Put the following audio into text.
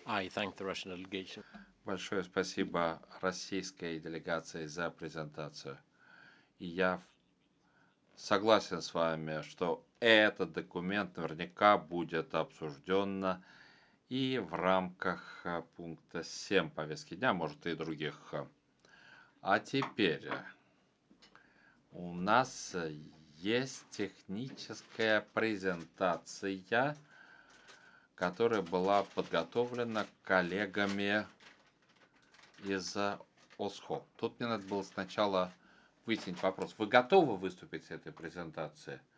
I thank the Russian delegation. Большое спасибо российской делегации за презентацию. И я согласен с вами, что этот документ наверняка будет обсужден и в рамках пункта 7 повестки дня, может и других. А теперь у нас есть техническая презентация, которая была подготовлена коллегами из ОСХО. Тут мне надо было сначала выяснить вопрос. Вы готовы выступить с этой презентацией?